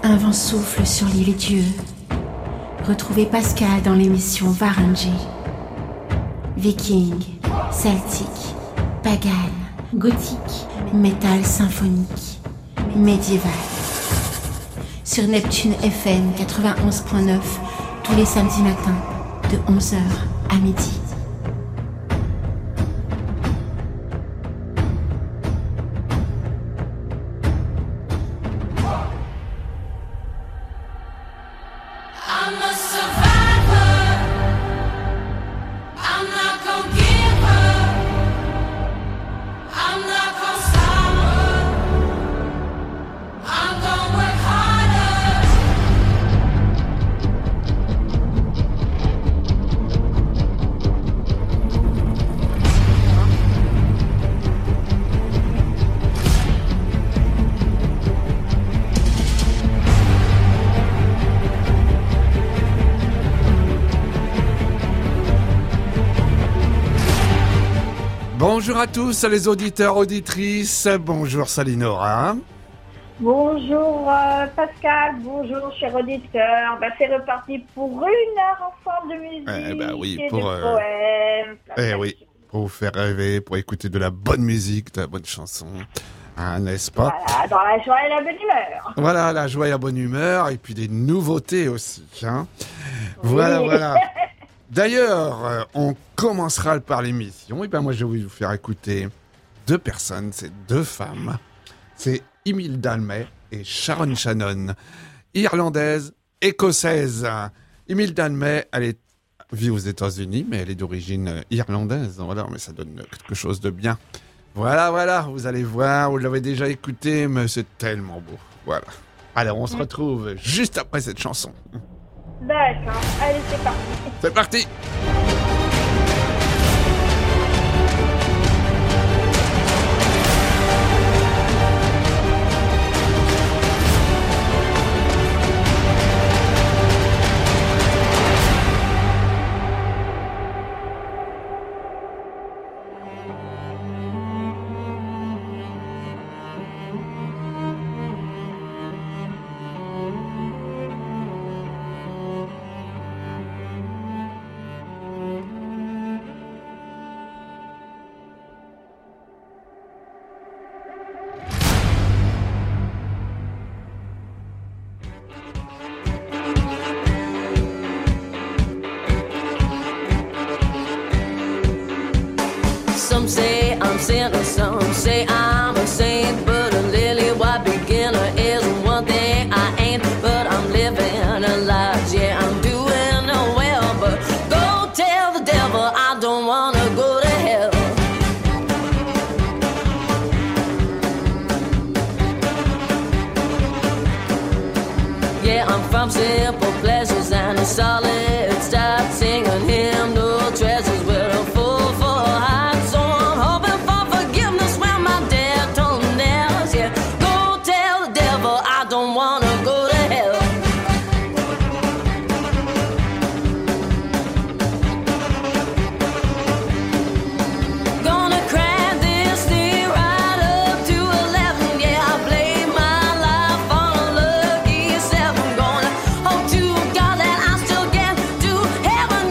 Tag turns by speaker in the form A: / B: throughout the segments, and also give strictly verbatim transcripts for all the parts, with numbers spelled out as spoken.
A: Un vent souffle sur l'île Dieu. Retrouvez Pascal dans l'émission Varangy. Viking, celtique, pagan, gothique, métal symphonique, médiéval. Sur Neptune F M quatre-vingt-onze point neuf, tous les samedis matins, de onze heures à midi.
B: Bonjour à tous les auditeurs, auditrices, bonjour Salinora.
C: Bonjour euh, Pascal, bonjour chers auditeurs. Ben, c'est reparti pour une heure ensemble de musique
B: eh ben oui,
C: et
B: pour,
C: de
B: euh,
C: poèmes.
B: Eh oui, pour vous faire rêver, pour écouter de la bonne musique, de la bonne chanson, hein, n'est-ce pas?
C: Voilà, dans la joie et la bonne humeur.
B: Voilà, la joie et la bonne humeur, et puis des nouveautés aussi. Hein. Voilà,
C: oui.
B: voilà. D'ailleurs, euh, on commencera par l'émission. Et ben moi, je vais vous faire écouter deux personnes, c'est deux femmes. C'est Emile Dalmay et Sharon Shannon, irlandaise, écossaise. Emile Dalmay, elle est, vit aux États-Unis, mais elle est d'origine irlandaise. Voilà, mais ça donne quelque chose de bien. Voilà, voilà, vous allez voir, vous l'avez déjà écouté, mais c'est tellement beau. Voilà. Alors, on se retrouve juste après cette chanson.
C: D'accord, allez c'est parti.
B: C'est parti.
D: Some say I'm sinner, some say I'm a saint, but a lily-white beginner isn't one thing I ain't. But I'm living a life, yeah, I'm doing well, but go tell the devil I don't wanna go to hell. Yeah, I'm from simple pleasures and a solid start singing hymnal treasures with a full, full heart. So I'm hoping for forgiveness when my dad told me nails. Yeah, go tell the devil I don't wanna go to hell. Gonna cram this thing right up to eleven. Yeah, I blame my life on a lucky seven. Gonna hope to God that I still get to heaven.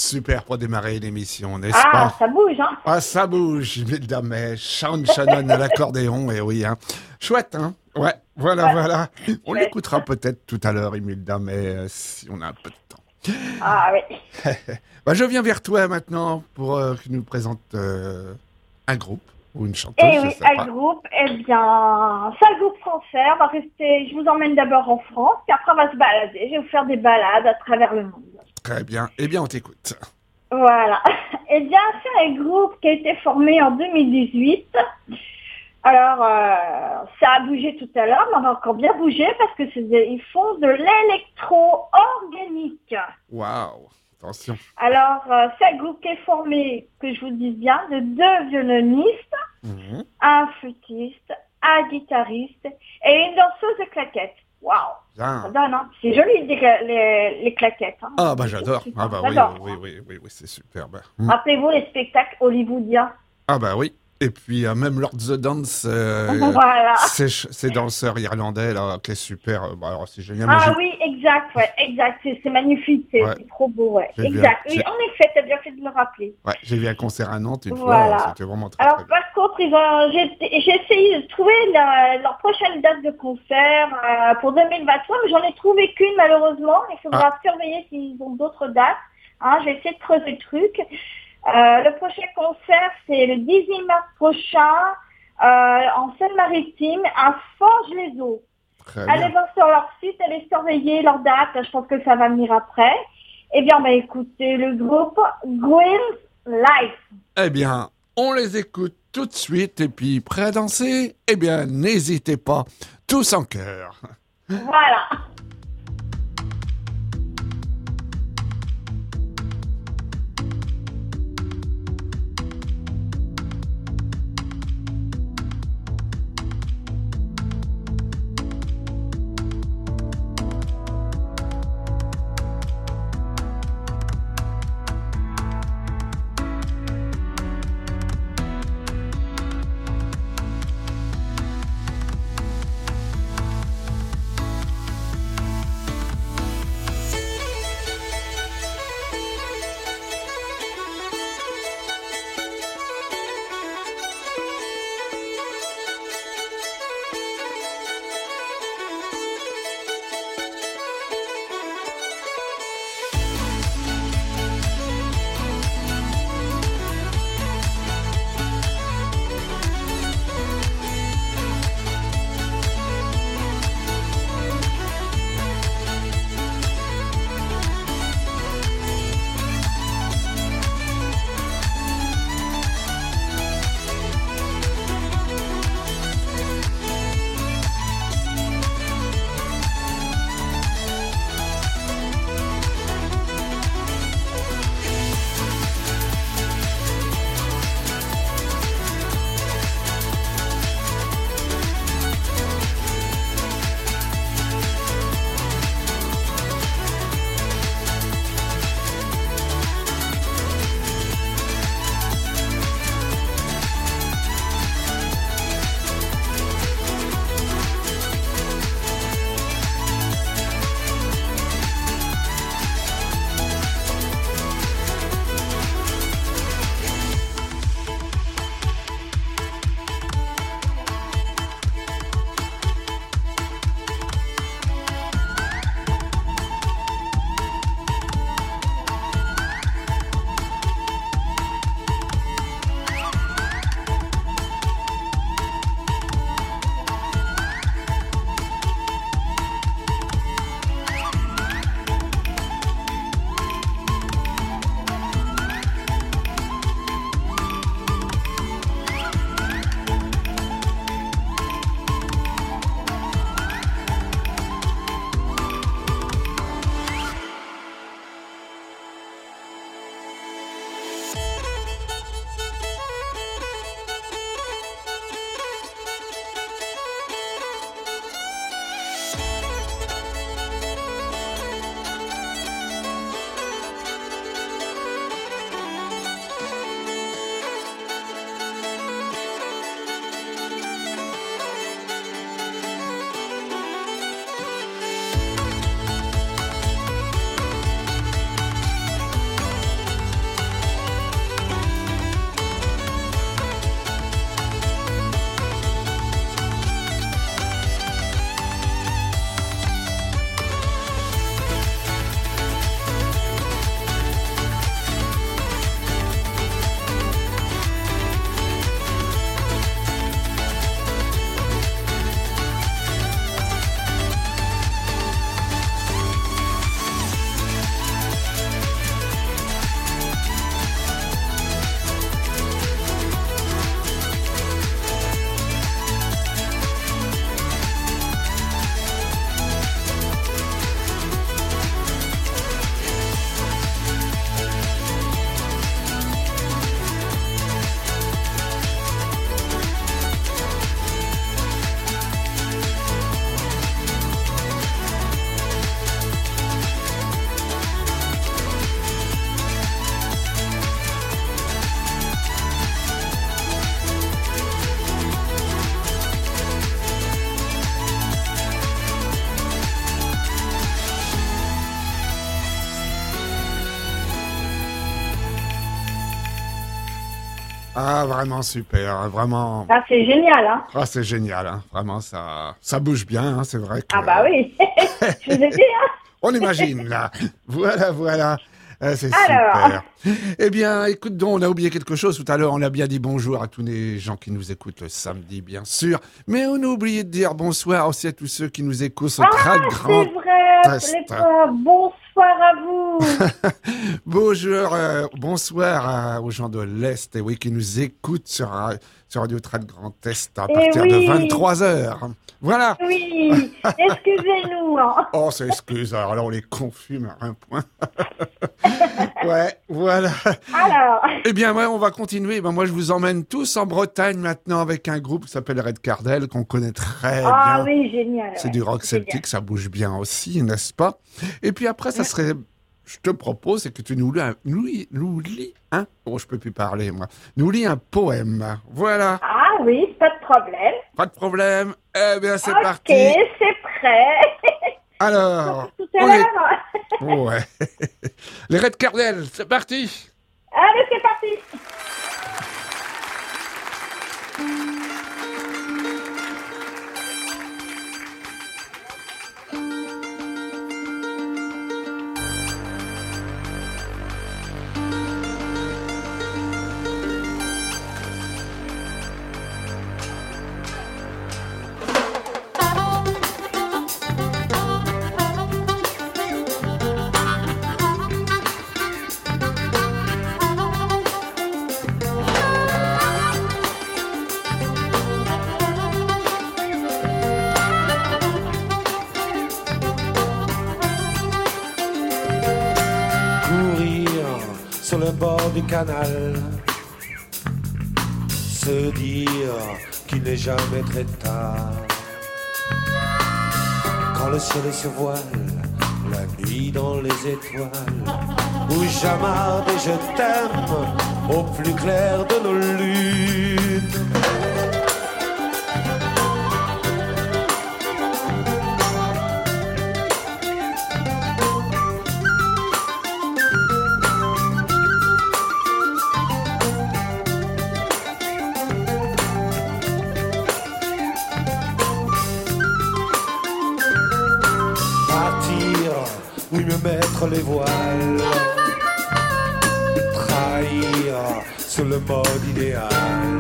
B: super pour démarrer l'émission, n'est-ce
C: Ah,
B: pas?
C: ça bouge, hein.
B: Ah, ça bouge, mesdames, mais Sharon Shannon à l'accordéon, et oui, hein. Chouette, hein. Ouais, voilà,
C: Ouais.
B: voilà. On
C: Ouais.
B: l'écoutera peut-être tout à l'heure, Imelda, mais euh, si on a un peu de temps.
C: Ah oui.
B: Bah, je viens vers toi maintenant pour euh, que tu nous présentes euh, un groupe ou une chanteuse,
C: Et
B: je
C: oui,
B: sais
C: un
B: pas.
C: groupe, eh bien, c'est un groupe français. On va rester, je vous emmène d'abord en France, puis après on va se balader. Je vais vous faire des balades à travers le monde.
B: Très bien. Eh bien, on t'écoute.
C: Voilà. Eh bien, c'est un groupe qui a été formé en deux mille dix-huit. Alors, euh, ça a bougé tout à l'heure, mais on va encore bien bouger parce que c'est des- ils font de l'électro organique.
B: Waouh. Attention.
C: Alors, euh, c'est un groupe qui est formé, que je vous dis bien, de deux violonistes,
B: Mhm.
C: un flûtiste, un guitariste et une danseuse de claquettes. Waouh, ça
B: Bien.
C: donne, hein. C'est joli les, les, les claquettes. Hein.
B: Ah, bah, j'adore. Ah, bah, oui,
C: J'adore.
B: oui, oui, oui, oui, c'est superbe. Mhm.
C: Rappelez-vous les spectacles hollywoodiens.
B: Ah, bah, oui. Et puis, euh, même Lord the Dance, euh,
C: Voilà.
B: ces, ch- ces danseurs irlandais, là, qui est super. euh, Bah, alors, c'est génial. Moi,
C: Ah
B: j'ai-
C: oui, exact, ouais, exact. C'est c'est magnifique, c'est
B: Ouais.
C: c'est trop beau, ouais.
B: J'ai vu
C: Exact.
B: un-
C: Oui,
B: j'ai-
C: en effet, t'as bien fait de le rappeler.
B: Ouais, j'ai vu un concert à Nantes une
C: Voilà.
B: fois, c'était vraiment très,
C: Alors,
B: très bien.
C: par contre, ils ont- j'ai j'ai essayé de trouver la- leur prochaine date de concert euh, pour deux mille vingt-trois, mais j'en ai trouvé qu'une malheureusement. Il faudra
B: Ah.
C: surveiller s'ils ont d'autres dates. Hein, je vais essayer de creuser le truc. Euh, le prochain concert, c'est le dix-huit mars prochain euh, en Seine-Maritime, à Forges-les-Eaux.
B: Très
C: Allez
B: bien.
C: voir sur leur site, allez surveiller leur date. Je pense que ça va venir après. Eh bien, on va écouter le groupe Green Life.
B: Eh bien, on les écoute tout de suite, et puis, prêts à danser? Eh bien, n'hésitez pas, tous en chœur.
C: Voilà.
E: Thank
B: Ah, vraiment super, vraiment.
C: Ah, c'est génial, hein.
B: Ah, c'est génial, hein. Vraiment, ça, ça bouge bien, hein. C'est vrai que...
C: Ah bah oui, je vous ai dit, hein.
B: On imagine, là. Voilà, voilà. Ah, c'est
C: Alors.
B: super. Eh bien, écoute donc, on a oublié quelque chose tout à l'heure. On a bien dit bonjour à tous les gens qui nous écoutent le samedi, bien sûr. Mais on a oublié de dire bonsoir aussi à tous ceux qui nous écoutent au
C: Ah,
B: très grand
C: c'est vrai,
B: test.
C: les gars, bonsoir à vous.
B: Bonjour, euh, bonsoir à- aux gens de l'Est, et oui, qui nous écoutent sur, ra- sur Radio Trad Grand Est à
C: Eh
B: partir
C: oui.
B: de vingt-trois heures. Voilà.
C: Oui, excusez-nous, hein.
B: Oh, c'est excuse. Alors là, on les confus, mais à un point. Ouais, voilà.
C: Alors,
B: Eh bien, ouais, on va continuer. Ben, moi, je vous emmène tous en Bretagne maintenant avec un groupe qui s'appelle Red Cardel, qu'on connaît très
C: ah
B: bien.
C: oui, génial.
B: C'est
C: ouais.
B: du rock
C: Génial.
B: celtique, ça bouge bien aussi, n'est-ce pas? Et puis après, ça serait... Je te propose, c'est que tu nous lis, un- nous, lis- nous lis un... Oh, je peux plus parler, moi. Nous lis un poème. Voilà.
C: Ah oui, pas de problème.
B: Pas de problème. Eh bien, c'est
C: Ok,
B: parti.
C: c'est prêt.
B: Alors,
C: Tout à
B: on est...
C: l'heure.
B: Ouais. Les Red Cardel, c'est parti.
C: Allez, c'est parti.
E: Courir sur le bord du canal, se dire qu'il n'est jamais très tard. Quand le ciel se voile, la nuit dans les étoiles, où j'amarre et je t'aime au plus clair de nos lunes. Partir, oui me mettre les voiles, trahir sur le mode idéal,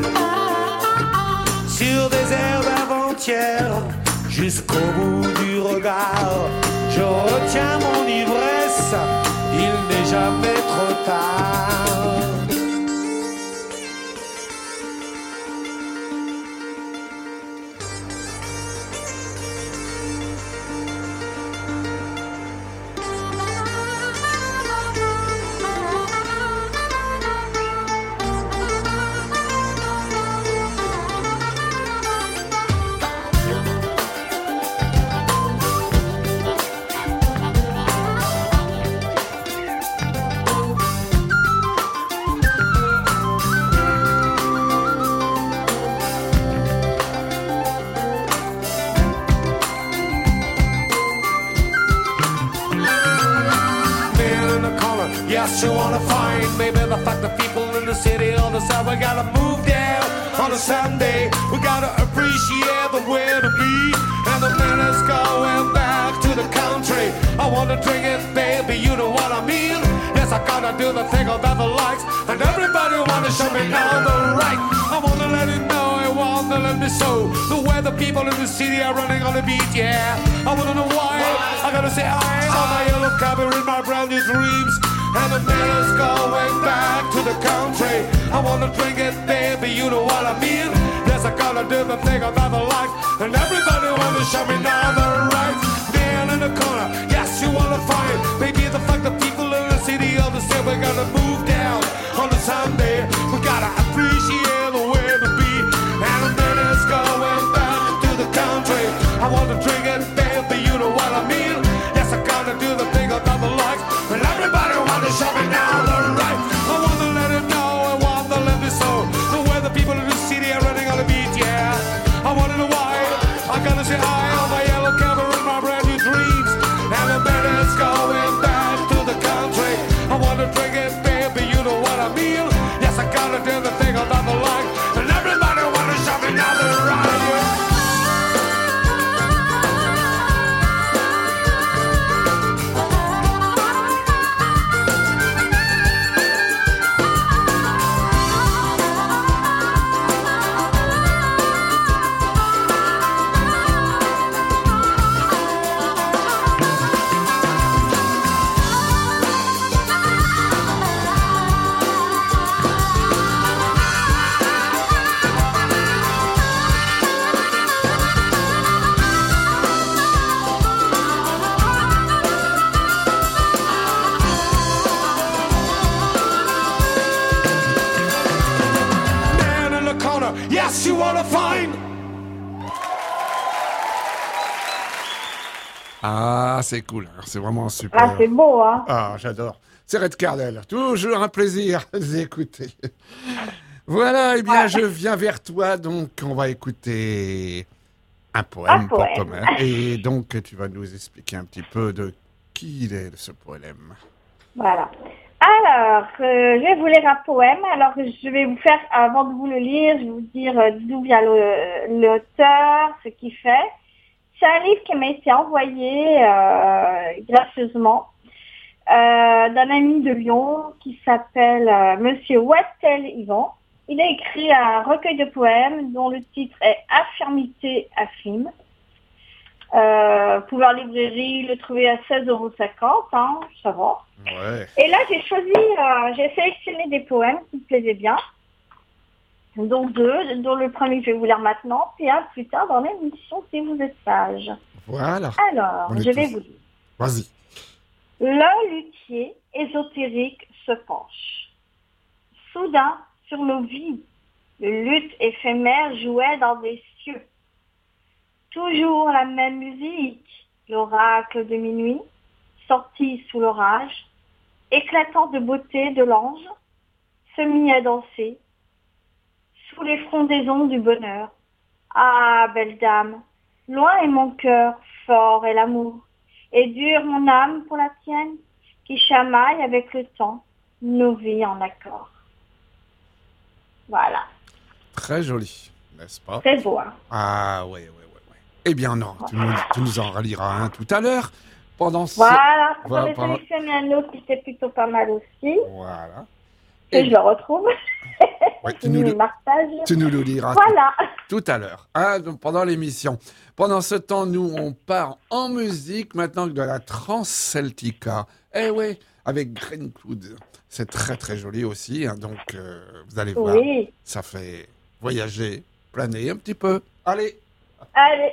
E: sur des airs d'avant-hier, jusqu'au bout du regard, je retiens mon ivresse, il n'est jamais trop tard. Man in the corner, yes, you wanna find maybe the fact that people in the city all the time, we gotta move there on a Sunday. We gotta appreciate the way to be, and the man is going back to the country. I wanna drink it, baby, you know what I mean. Yes, I gotta do the thing about the lights, and everybody wanna show me now the right. I wanna let it know, I wanna let me show the way the people in the city are running on the beat, yeah. I wanna know why, I gotta say I on my yellow cab in my brand new dreams. And the man is going back to the country. I wanna drink it, baby, you know what I mean. Yes, I gotta do the thing about the life, and everybody wanna show me now the right. Man in the corner, yes, you wanna find maybe the fact that people in the city all the same, we gotta move down on the Sunday. We gotta appreciate the way to be. And the man is going back to the country. I wanna drink it, baby, you know what I mean. Yes, I gotta do the thing about the life, and everybody wanna show me now the right. I wanna let it know, I wanna let it so. The way the people in the city are running on the beat, yeah. I wanna know why. I gotta say hi on my yellow cover in my brand new dreams. And the man is going back to the country. I wanna drink it, baby, you know what I mean. Yes, I gotta do the thing about Yes, you wanna find.
B: Ah, c'est cool. Alors, c'est vraiment super.
C: Ah, c'est beau, hein.
B: Ah, j'adore. C'est Red Cardel. Toujours un plaisir de vous écouter. Voilà, eh bien, je viens vers toi. Donc, on va écouter un poème,
C: Un
B: pour
C: poème.
B: Thomas. Et donc, tu vas nous expliquer un petit peu de qui il est, ce poème.
C: Voilà. Alors, euh, je vais vous lire un poème. Alors, je vais vous faire, avant de vous le lire, je vais vous dire euh, d'où vient le- l'auteur, ce qu'il fait. C'est un livre qui m'a été envoyé euh, gracieusement euh, d'un ami de Lyon qui s'appelle euh, Monsieur Wattel Yvan. Il a écrit un recueil de poèmes dont le titre est Affirmité affime. Euh, vous pouvez en librairie le trouver à seize euros cinquante, hein, ça va.
B: Ouais.
C: Et là, j'ai choisi, euh, j'ai sélectionné des poèmes qui me plaisaient bien, dont deux, dont le premier je vais vous lire maintenant, puis un plus tard dans l'émission si vous êtes sage.
B: Voilà.
C: Alors,
B: On est
C: je vais
B: tous-
C: vous lire.
B: Vas-y.
C: Le luthier ésotérique se penche. Soudain, sur nos vies, le luth éphémère jouait dans des cieux. Toujours la même musique, l'oracle de minuit, sorti sous l'orage, éclatant de beauté de l'ange, se mit à danser, sous les frondaisons du bonheur. Ah, belle dame, loin est mon cœur, fort est l'amour, et dure mon âme pour la tienne, qui chamaille avec le temps nos vies en accord. Voilà,
B: Très joli, n'est-ce pas?
C: c'est beau, hein.
B: Ah, ouais, ouais, ouais, ouais. Eh bien, non, tu nous, tu nous en reliras un tout à l'heure. Pendant ce...
C: Voilà, j'en
B: Voilà,
C: ai
B: pendant-
C: sélectionné un autre qui était plutôt pas mal aussi,
B: Voilà.
C: que
B: Et-
C: je le retrouve.
B: Ouais, tu,
C: Je
B: nous
C: le
B: le,
C: partage.
B: tu nous le liras
C: Voilà.
B: tout, tout à l'heure, hein, donc pendant l'émission. Pendant ce temps, nous, on part en musique maintenant de la Transceltica. Eh ouais, avec Green Cloud. C'est très, très joli aussi. Hein, donc, euh, vous allez voir,
C: Oui.
B: ça fait voyager, planer un petit peu. Allez.
C: Allez.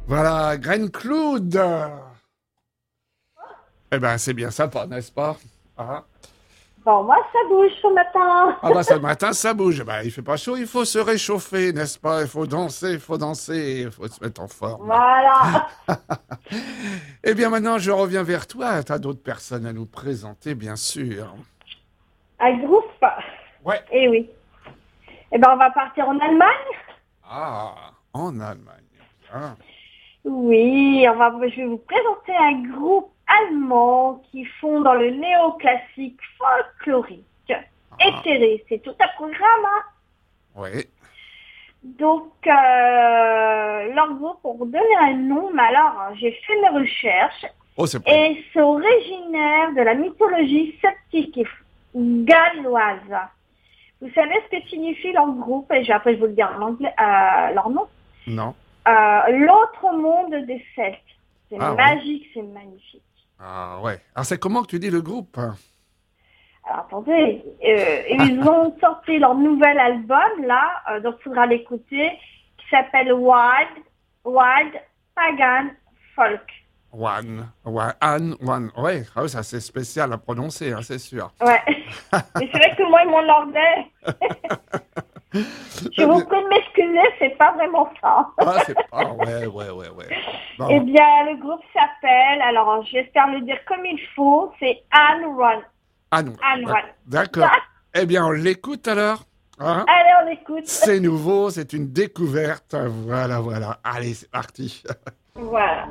B: Voilà, Graine Cloud. Eh ben, c'est bien sympa, n'est-ce pas? Ah.
C: Bon, moi, ça bouge ce matin.
B: Ah bah ce matin, ça bouge. Bah, il fait pas chaud, il faut se réchauffer, n'est-ce pas? Il faut danser, il faut danser, il faut se mettre en forme.
C: Voilà.
B: Eh bien, maintenant, je reviens vers toi. Tu as d'autres personnes à nous présenter, bien sûr.
C: Un groupe.
B: Ouais.
C: Eh oui. Eh ben, on va partir en Allemagne.
B: Ah, en Allemagne. Ah.
C: Oui, on va, je vais vous présenter un groupe allemand qui font dans le néoclassique folklorique. Éthéré, c'est tout un programme. Hein.
B: Oui.
C: Donc, euh, leur groupe, pour vous donner un nom, mais alors, j'ai fait mes recherches,
B: Oh, c'est pas...
C: et c'est originaire de la mythologie celtique et galloise. Vous savez ce que signifie leur groupe, et après je vais vous le dire en anglais, euh, leur nom.
B: Non.
C: Euh, l'autre monde des Celtes. C'est
B: Ah,
C: magique, c'est magnifique.
B: Ah, ouais. Alors, c'est comment que tu dis le groupe?
C: Alors, attendez, euh, ils ont sorti leur nouvel album, là, euh, donc il faudra l'écouter, qui s'appelle Wild, Wild Pagan Folk.
B: One. One. Anne, one. Ouais, ah oui, ça c'est spécial à prononcer, hein, c'est sûr.
C: Ouais. Mais c'est vrai que moi, ils m'ont l'ordais. Je vous prie de m'excuser, c'est pas vraiment ça.
B: Ah, c'est pas... Ouais, ouais, ouais, ouais. Bon.
C: Eh bien, le groupe s'appelle, alors j'espère le dire comme il faut, c'est Anne Run.
B: Anne.
C: Anne Run.
B: D'accord. Eh bien, on l'écoute alors. Hein?
C: Allez, on écoute.
B: C'est nouveau, c'est une découverte. Voilà, voilà. Allez, c'est parti.
C: Voilà.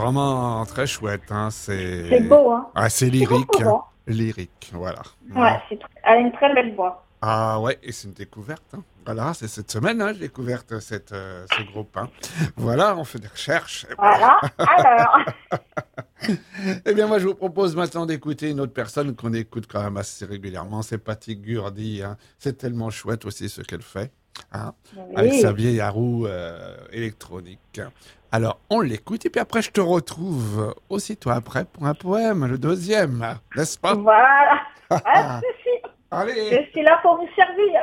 B: vraiment très chouette. Hein. C'est...
C: C'est beau, hein.
B: Ah, c'est lyrique.
C: C'est beau,
B: Hein. Lyrique, voilà.
C: Ouais, c'est... elle a une très belle voix.
B: Ah ouais, et c'est une découverte. Hein. Voilà, c'est cette semaine, hein, j'ai découvert cette, euh, ce groupe. Hein. Voilà, on fait des recherches.
C: Voilà, alors.
B: Eh bien, moi, je vous propose maintenant d'écouter une autre personne qu'on écoute quand même assez régulièrement. C'est Patty Gurdy. Hein. C'est tellement chouette aussi ce qu'elle fait. Hein,
C: Oui.
B: avec sa vieille roue euh, électronique. Alors, on l'écoute et puis après, je te retrouve aussitôt après pour un poème, le deuxième, n'est-ce pas?
C: Voilà. Ah, si, si.
B: Allez.
C: Je suis là pour vous servir.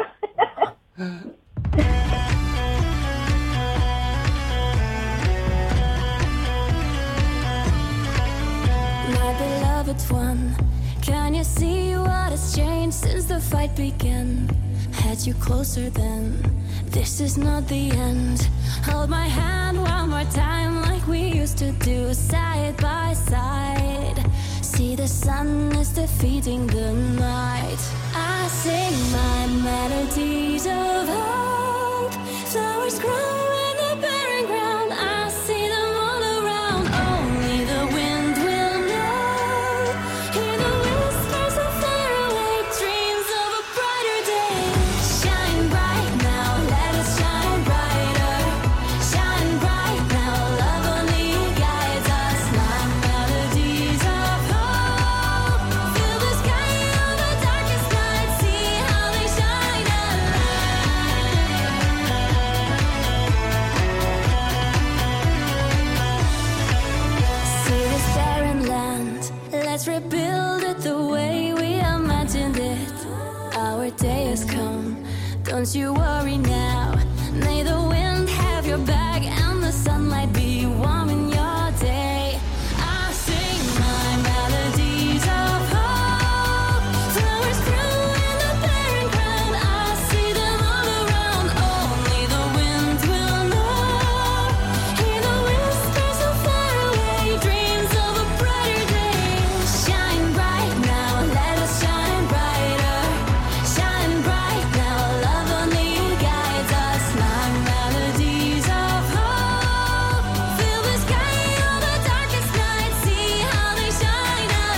F: My beloved one, can you see what has changed since the fight began? Had you closer then, this is not the end. Hold my hand one more time like we used to do, side by side. See the sun is defeating the night. I sing my melodies of hope. Flowers grow in the barren ground. I see them all around. Only the wind will know. Hear the whispers of faraway dreams of a brighter day. Shine bright now, let us shine brighter. Shine bright now, love only guides us. My melodies of hope. Fill the sky on the darkest night. See how they shine a See this barren land, let's rebuild it the way we imagined it. Our day has come, don't you worry now. May the wind have your back and the sunlight be warm in your day. I sing my melodies of hope. Flowers grow in the barren ground. I see them all around. Only the wind will know. Hear the whispers of faraway dreams of a brighter day. Shine bright now, let us shine brighter. Shine bright now, love only guides us. My melodies of hope. Fill the sky on the darkest night. See how they shine a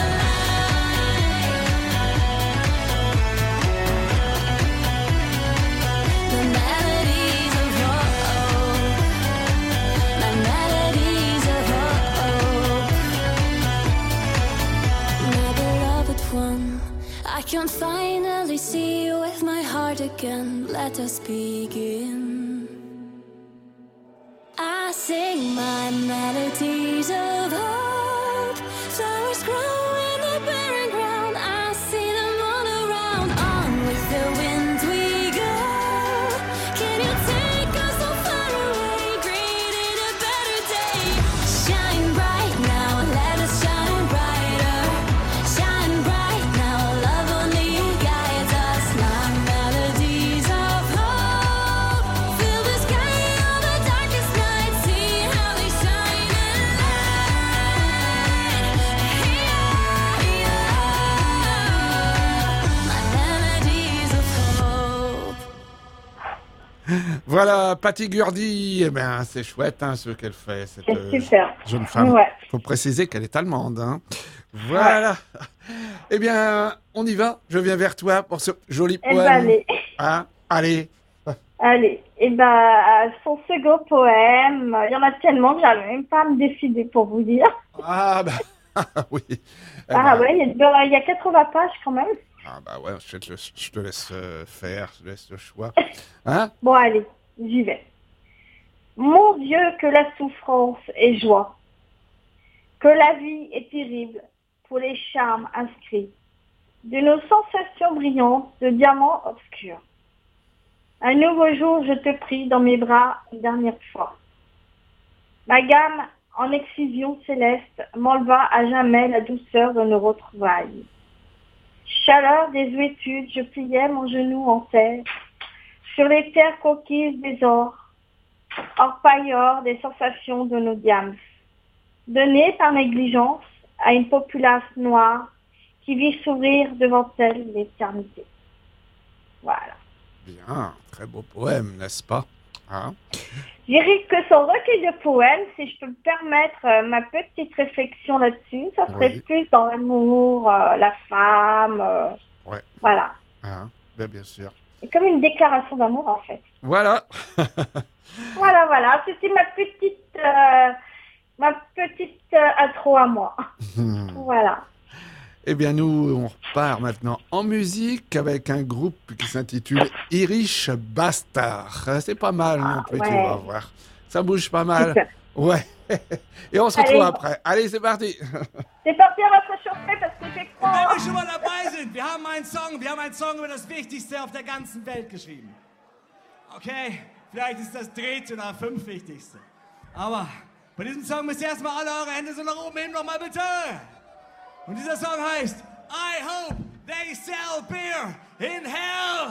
F: The melodies of hope. My melodies of hope. My beloved one, I can finally see you with my heart again. Let us begin. I sing my melodies of hope. Flowers grow in the barren ground. I see them all around. On with the wind we go. Can you take us so far away? Creating a better day. Shine bright now, let us shine brighter. Shine bright now, love only guides us. My melodies of hope. Fill the sky on the darkest night. See how they shine a My melodies of hope.
B: Voilà, Patty Gurdy. Eh ben, c'est chouette hein, ce qu'elle fait, cette
C: C'est
B: euh,
C: super.
B: jeune femme.
C: Ouais.
B: Faut préciser qu'elle est allemande. Hein. Voilà. Eh bien, on y va. Je viens vers toi pour ce joli
C: Eh ben,
B: poème.
C: allez.
B: Hein, allez.
C: Allez. Et ben, son second poème, il y en a tellement que j'arrive même pas à me décider pour vous dire.
B: Ah bah oui. Eh
C: Ah
B: ben,
C: ouais, il y, a, il y a quatre-vingts pages quand même.
B: Ah bah ouais, je te, je te laisse euh, faire, je te laisse le choix. Hein?
C: Bon, allez, j'y vais. Mon Dieu, que la souffrance est joie, que la vie est terrible pour les charmes inscrits de nos sensations brillantes de diamants obscurs. Un nouveau jour, je te prie dans mes bras une dernière fois. Ma gamme en excision céleste m'enleva à jamais la douceur de nos retrouvailles. Chaleur désuétude, je pliais mon genou en terre, sur les terres conquises des ors, orpailleurs des sensations de nos diams, données par négligence à une populace noire qui vit s'ouvrir devant elle l'éternité. Voilà.
B: Bien, très beau poème, n'est-ce pas? Ah.
C: Je dirais que son recueil de poèmes, si je peux me permettre euh, ma petite réflexion là-dessus, ça serait
B: Oui.
C: plus dans l'amour, euh, la femme, euh,
B: Ouais.
C: voilà.
B: Ah, ben, bien sûr.
C: C'est comme une déclaration d'amour en fait.
B: Voilà.
C: Voilà, voilà, c'était ma petite, euh, ma petite euh, intro à moi. Voilà.
B: Eh bien, nous, on repart maintenant en musique avec un groupe qui s'intitule Irish Bastard. C'est pas mal non plus, tu
C: ouais.
B: vas voir. Ça bouge pas mal.
C: Super.
B: Ouais. Et on se
C: Allez.
B: retrouve après. Allez, c'est parti.
C: C'est parti, on va se chauffer parce qu'il fait
G: Und wenn
C: froid.
G: wir schon mal dabei sind, wir haben einen Song, wir haben einen Song über das Wichtigste auf der ganzen Welt geschrieben. Okay, vielleicht ist das dritte oder fünf wichtigste. Aber bei diesem Song müsst ihr erstmal alle eure Hände so nach oben heben, nochmal bitte. Und dieser Song heißt I Hope They Sell Beer in Hell.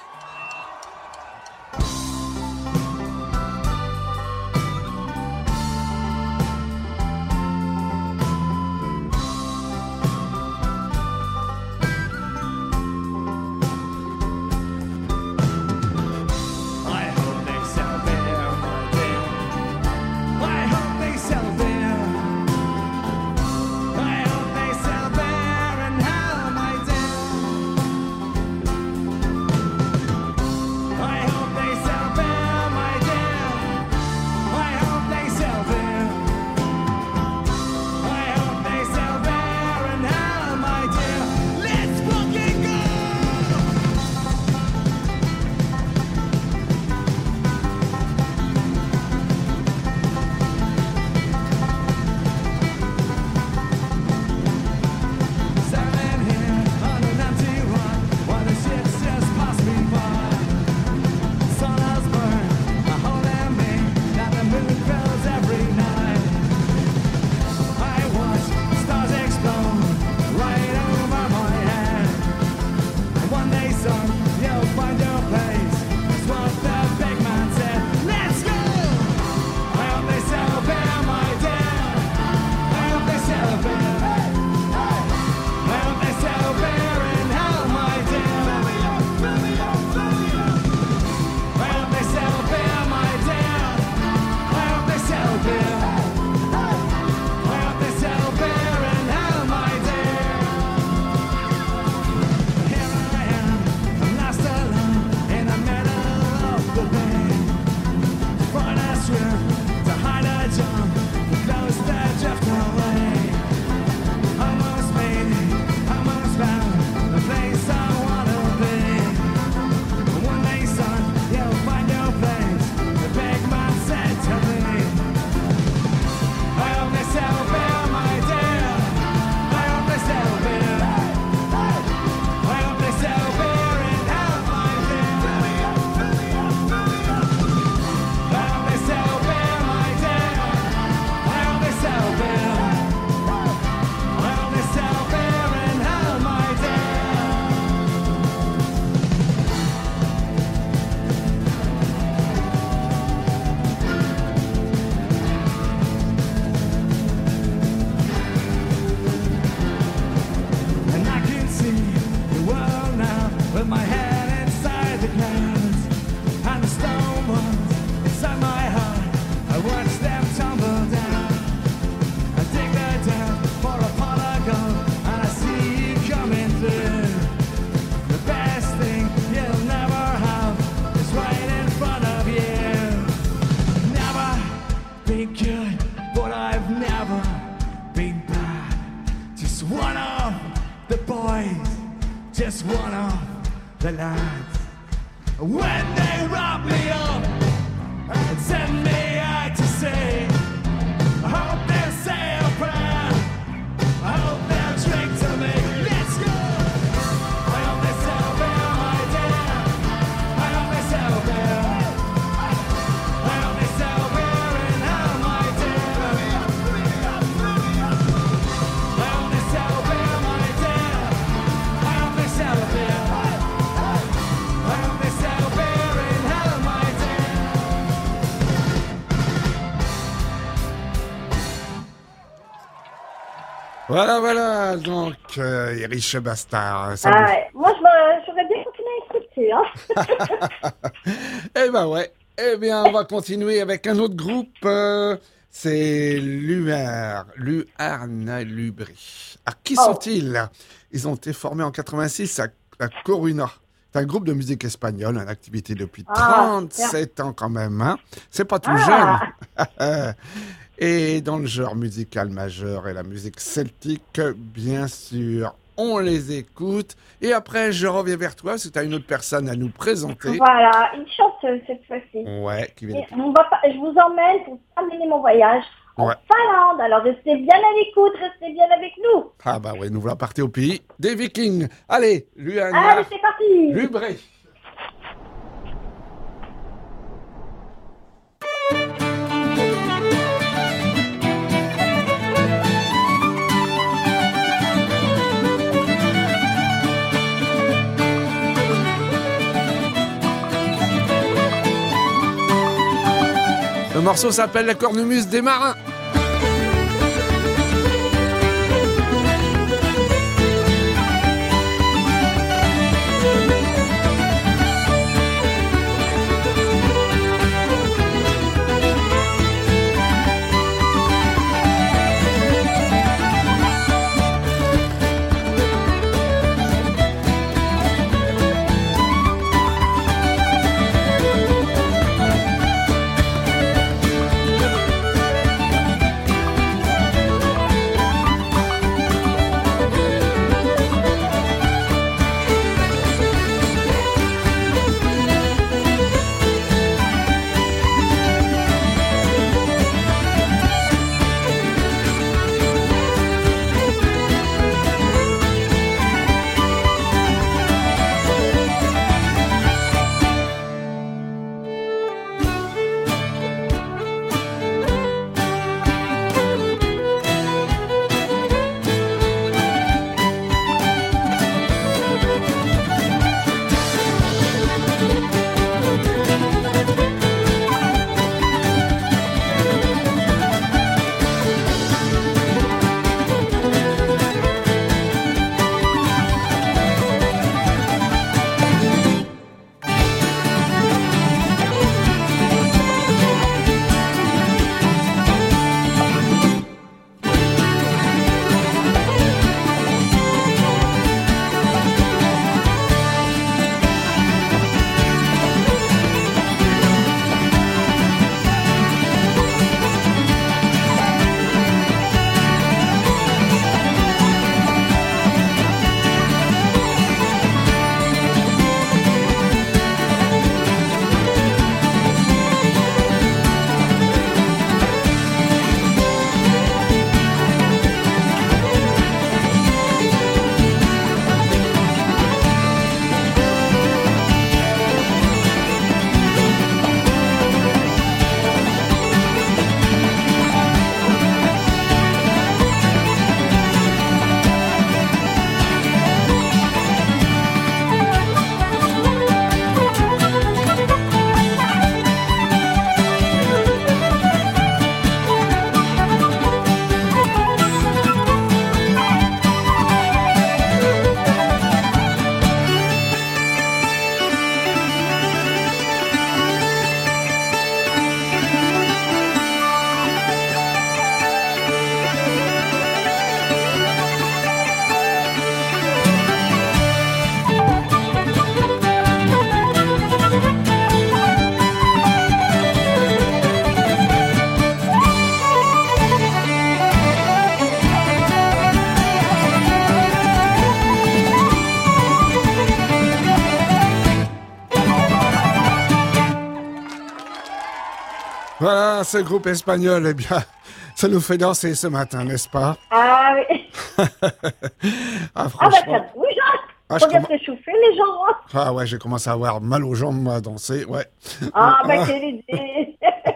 G: I hope they sell beer, my dear. I hope they sell beer. I hope they sell beer in hell, my dear. I hope they sell beer, my dear. I hope they sell beer. I hope they sell beer in hell, my dear. Let's fucking go! Standing here on an empty run while the ships just pass me by. Sun has burned a hole in me, now the moon fills every night. I watch stars explode right over my head. And one day, son, you'll find your place. That's what the big man said. Let's go! I hope they sell beer, my dear. I hope they sell beer. I hope they sell beer in hell, my dear. I hope they sell beer, my dear. I hope they sell beer. I hope they sell beer in hell, my dear. Here I am, I'm lost alone in the middle of the bay. Find a strip to hide a jump, close the drift away. Almost made it, almost found the place I wanna be. One day, son, you'll find your place. The big man said to me, I hope they sell beer, my dear. I hope they sell beer. I hope they sell beer in hell, my dear. I hope they sell beer, my dear. I hope they sell beer. I hope they sell beer in hell, my dear. And I can see the world now with my head inside the clouds. And the stone ones inside my heart, I watch them tumble down. I dig the dirt for a pot of gold, and I see you coming through. The best thing you'll never have is right in front of you. Never been good, but I've never been bad. Just one of the boys, just one of the lads. When they wrap me up and send me out to sea, I hope they'll say a prayer. I hope they'll drink to me. Let's go! I hope they sell beer, my dear. I hope they sell beer. I hope they sell beer in hell, my dear. I hope they sell beer, my dear. I hope they sell beer. I hope they sell beer in hell, my dear.
B: Voilà, voilà. Donc, euh, Irish Bastard. Ça
C: Ah
B: bouge.
C: ouais. Moi, je me- j'aurais bien continué à écouter. Hein.
B: Eh ben ouais. Eh bien, on va continuer avec un autre groupe. euh, c'est Luar, Luar Nalubri. Ah, qui
C: Oh.
B: sont-ils? Ils ont été formés en quatre-vingt-six à, à Coruna. C'est un groupe de musique espagnole en activité depuis
C: Ah,
B: trente-sept ans quand même. Hein. C'est pas tout
C: Ah.
B: jeune. Et dans le genre musical majeur et la musique celtique, bien sûr, on les écoute. Et après, je reviens vers toi parce que tu as une autre personne à nous présenter.
C: Voilà, une chanteuse cette fois-ci.
B: Ouais, qui vient
C: Et
B: de...
C: on va pas- je vous emmène pour terminer mon voyage en
B: Ouais.
C: Finlande. Alors restez bien à l'écoute, restez bien avec nous.
B: Ah bah ouais, nous voilà partis au pays des Vikings. Allez, Luana,
C: Allez, c'est parti.
B: Lubré. Le morceau s'appelle La cornemuse des marins. Voilà, ce groupe espagnol, eh bien, ça nous fait danser ce matin, n'est-ce pas?
C: Ah oui.
B: Ah,
C: Ah bah
B: franchement.
C: ça bouge, hein.
B: Ah, je
C: Regarde
B: comm-
C: s'échauffer les gens. hein.
B: Ah ouais, j'ai commencé à avoir mal aux jambes, moi, à danser, ouais.
C: Ah bah quelle idée.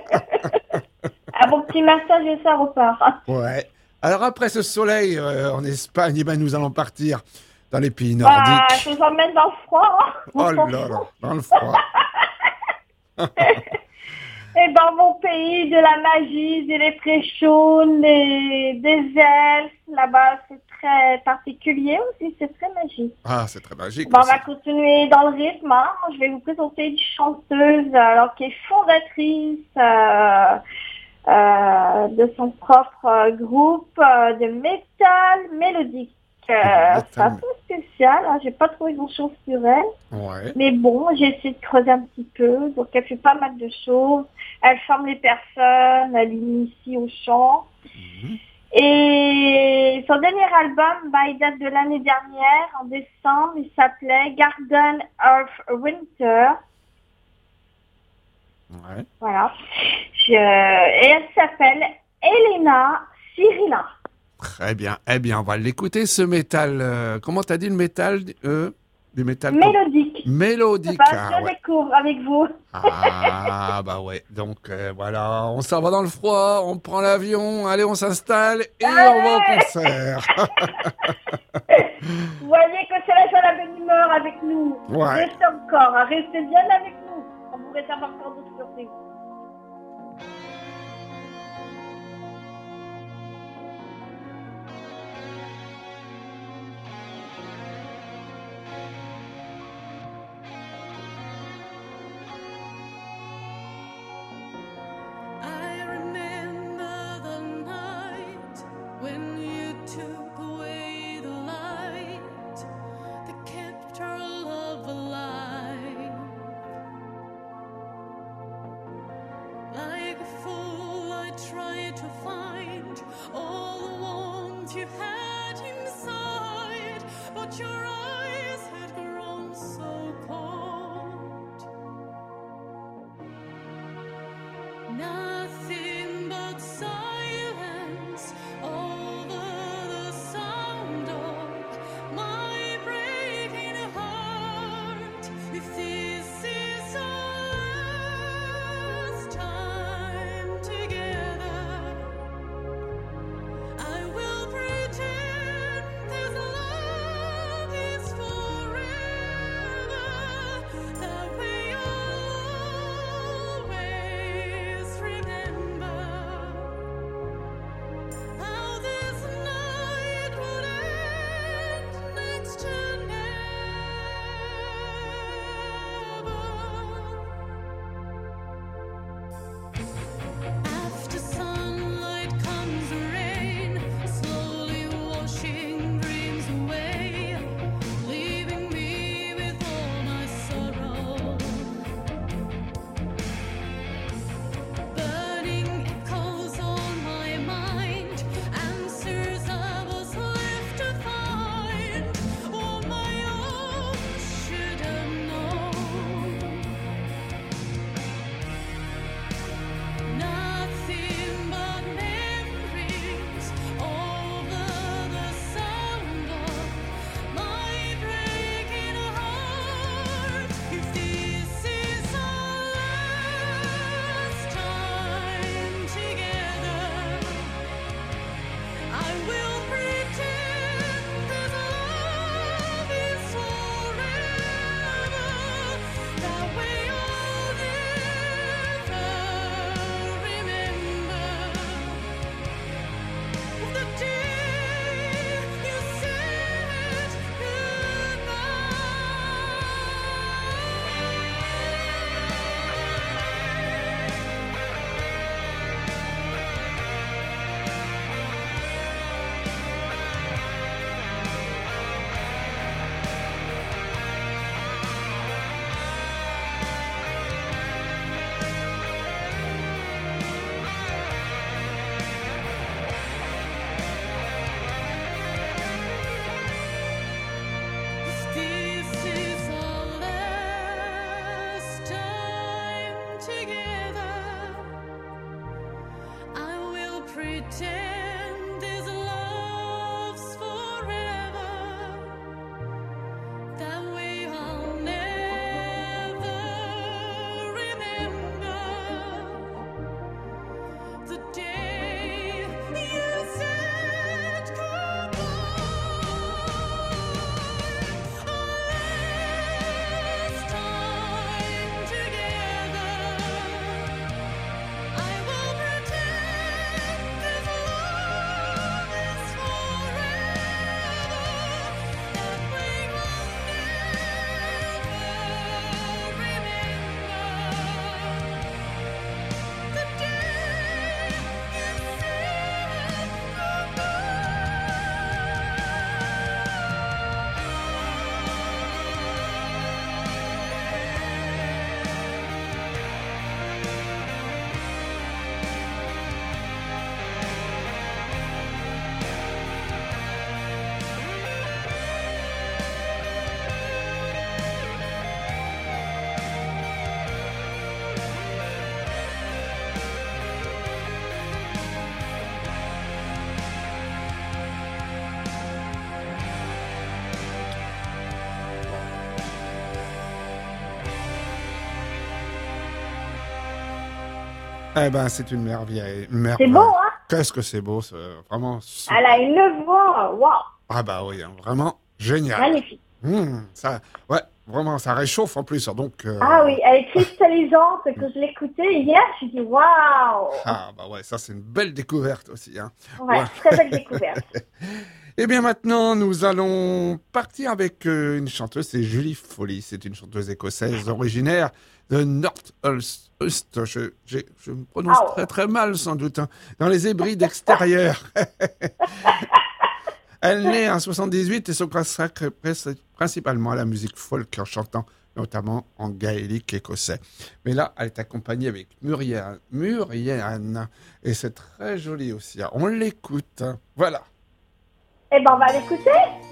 C: Un bon petit massage et ça repart. hein.
B: Ouais. Alors après ce soleil euh, en Espagne, eh ben, nous allons partir dans les pays
C: Bah,
B: nordiques.
C: je vous emmène dans le froid. hein.
B: Oh là là, dans le froid.
C: Et est dans mon pays de la magie, des léprechauns, des, des elfes. Là-bas, c'est très particulier aussi, c'est très magique.
B: Ah, c'est très magique.
C: Bon, on
B: aussi.
C: va continuer dans le rythme. Hein. Je vais vous présenter une chanteuse alors, qui est fondatrice euh, euh, de son propre euh, groupe euh, de métal mélodique. Euh,
B: Métal.
C: c'est un peu spécial, hein. J'ai pas trouvé grand-chose sur elle.
B: Ouais.
C: Mais bon, j'ai essayé de creuser un petit peu. Donc, elle fait pas mal de choses. Elle forme les personnes, elle initie au chant.
B: Mhm.
C: Et son dernier album, bah, il date de l'année dernière, en décembre. Il s'appelait Garden of Winter.
B: Ouais.
C: Voilà. Je- Et elle s'appelle Elena Cyrilla.
B: Très bien. Eh bien, on va l'écouter, ce métal. euh, comment t'as dit le métal euh, Du métal
C: Mélodique.
B: Mélodique.
C: Bah,
B: ah,
C: je
B: ouais.
C: découvre avec vous.
B: Ah, bah ouais. Donc, euh, voilà, on s'en va dans le froid, on prend l'avion, allez, on s'installe et on va au concert.
C: Vous voyez que c'est la joie, la bonne humeur avec nous.
B: Ouais.
C: Restez encore, hein, restez bien avec nous. On pourrait avoir encore d'autres surprises.
F: I remember the night when you took away the light that kept our love alive. Like a fool, I tried to find all the warmth you had inside, but your eyes had grown so cold. Nothing but silence over the sound of my breaking heart. If this is our last time together, I will pretend this love is forever. That way I'll always remember.
B: Eh ben, c'est une merveille. Une merveille.
C: C'est beau, hein?
B: Qu'est-ce que c'est beau, c'est vraiment super.
C: Elle a une voix, waouh,
B: Ah bah oui, hein, vraiment génial.
C: magnifique.
B: Mmh, ça, ouais, vraiment, ça réchauffe en plus. Donc, euh,
C: Ah oui, elle est cristallisante. Quand je l'écoutais hier, je me dis waouh.
B: ah bah ouais, ça c'est une belle découverte aussi. Hein.
C: Ouais,
B: Ouais.
C: très belle découverte.
B: Eh bien maintenant, nous allons partir avec euh, une chanteuse, c'est Julie Foley. C'est une chanteuse écossaise originaire de North Ulster. Je, j'ai- je me prononce
C: Ah ouais.
B: très très mal sans doute. Hein, dans les Hébrides extérieurs. Elle naît en soixante-dix-huit et se consacre pres- principalement à la musique folk en chantant notamment en gaélique écossais. Mais là, elle est accompagnée avec Muriane, Muriane et c'est très joli aussi. hein. On l'écoute. hein. Voilà.
C: Eh ben, on va l'écouter.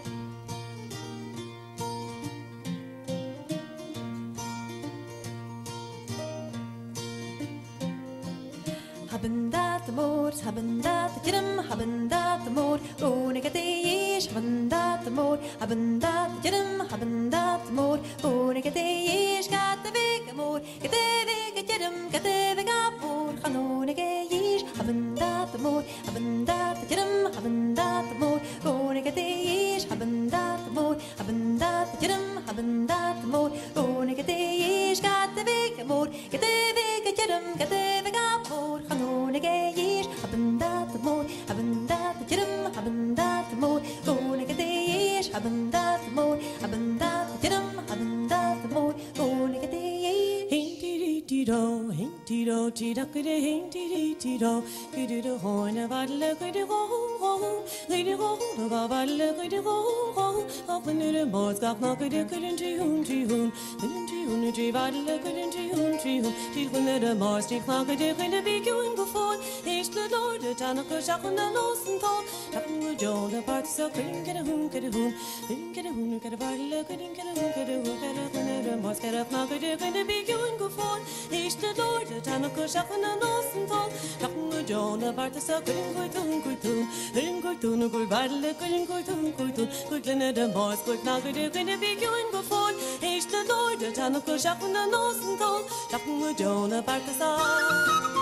H: Haben dat de moord, hebben dat de jidum, hebben dat de moord, oh ik het is, hebben dat de moord, hebben dat de jidum, hebben dat de moord, oh ik het is, gaat de week moord, gaat de week jidum, gaat de week moord, gaan oh ik is, hebben dat de moord, hebben dat de jidum, hebben dat de moord, oh ik het is, hebben dat de moord, hebben dat de jidum, hebben dat de moord, oh ik het is, gaat de week moord, gaat de week jidum, gaat de week moord, gaan oh ik is, hebben dat de moord, hebben dat de jidum, hebben dat de moord, oh ik het is, hebben dat de moord, hebben dat de jidum, hebben dat de moord, oh ik het is. Hinty-dee-dee-do, hinty-do, tidakide, hinty-dee-dee-do, kiddo hoine valle, kiddo ho, kiddo ho, da valle, kiddo ho, up in the boys got no kiddo, kiddo tihun, tihun, kiddo tihun, ti valle, kiddo tihun, tihun, tihun the boys, tihun, kiddo, kiddo big you in before, is the Lord, the Tanaka, Shakan, the Nosen Tall, Tapping with Joe, the parts of kiddo, kiddo hoon, kiddo hoon, kiddo hoon, kiddo valle, kiddo, kiddo hoon, kiddo hoon, kiddo, the boys get up, now kiddo, kiddo big you in before. Is the Lord, the Tanaka, Shakan, the Nosen Tall, Tapping with Joe, the parts of kiddo, kiddo, kiddo, kiddo, kiddo, kiddo, valle, kiddo, kiddo, kiddo, kiddo, the boys, kiddo, now kiddo, kiddo big you in before. Is the Lord, the Tanaka, Shakan, the Nosen Tall, Tapping with Joe, the parts of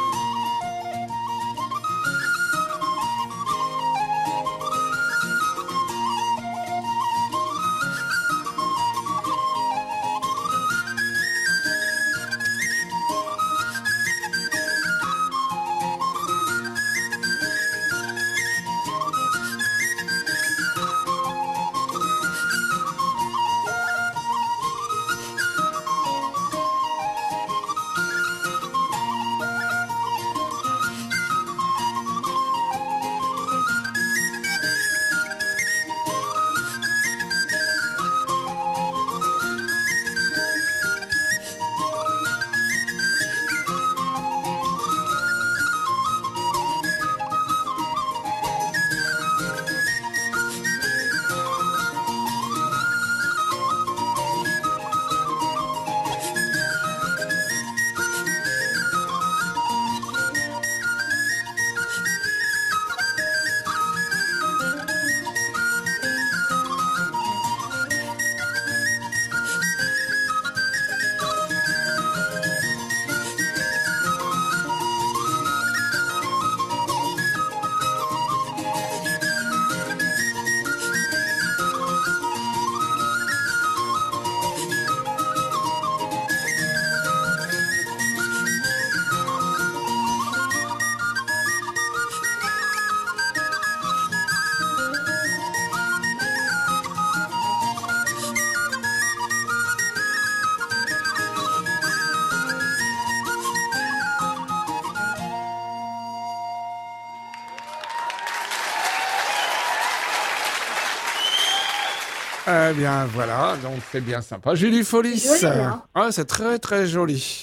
B: Eh bien voilà, donc c'est bien sympa. Julie Foley,
C: C'est joli, hein.
B: ah, c'est très très joli.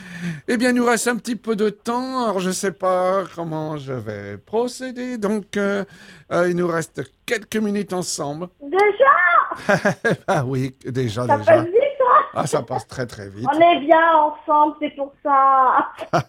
B: Eh bien, il nous reste un petit peu de temps, alors je ne sais pas comment je vais procéder. Donc, euh, euh, il nous reste quelques minutes ensemble.
C: Déjà,
B: Ah oui, déjà,
C: ça
B: déjà.
C: passe vite, hein.
B: Ah, ça passe très très vite.
C: On est bien ensemble, c'est pour ça.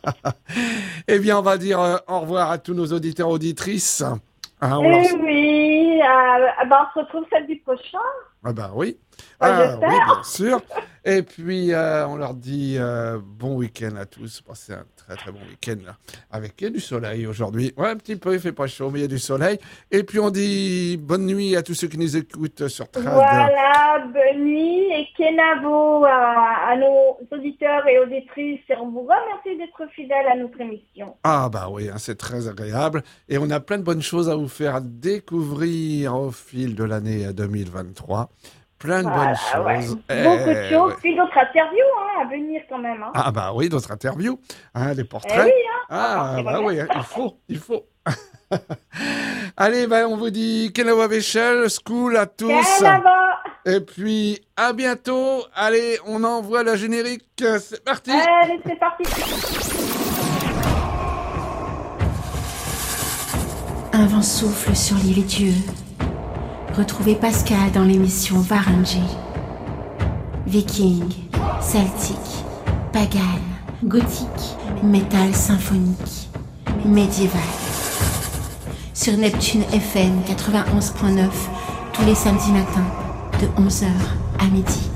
B: Eh bien, on va dire euh, au revoir à tous nos auditeurs auditrices. Ah, on
C: Eh
B: leur-
C: oui, euh, ben, on se retrouve samedi prochain.
B: Ah bah oui.
C: Bah,
B: Ah
C: j'espère.
B: oui, bien sûr. Et puis, euh, on leur dit euh, bon week-end à tous. Passez un très très bon week-end là. Avec il y a du soleil aujourd'hui. Ouais, un petit peu, il fait pas chaud, mais il y a du soleil. Et puis, on dit bonne nuit à tous ceux qui nous écoutent sur Trad.
C: Voilà, bonne nuit et Kenavo à, à nos auditeurs et auditrices. Et on vous remercie d'être fidèles à notre émission.
B: Ah bah oui, hein, c'est très agréable. Et on a plein de bonnes choses à vous faire découvrir au fil de l'année deux mille vingt-trois. Plein de
C: Voilà,
B: bonnes choses.
C: ouais.
B: Eh,
C: Beaucoup de choses,
B: ouais.
C: puis d'autres interviews hein, à venir quand même. Hein.
B: Ah bah oui, d'autres interviews, hein, des
C: Eh
B: portraits.
C: oui, hein.
B: Ah
C: Enfin,
B: bah
C: c'est
B: oui, hein, il faut, il faut. Allez, bah, on vous dit Kenawa Vechel, school à tous.
C: Kenavo.
B: Et puis à bientôt. Allez, on envoie la générique. C'est parti.
C: Allez, c'est parti.
A: Un vent souffle sur l'île Dieu. Retrouvez Pascal dans l'émission Varangy. Viking, celtique, pagan, gothique, métal symphonique, médiéval. Sur Neptune F M quatre-vingt-onze point neuf, tous les samedis matins, de onze heures à midi.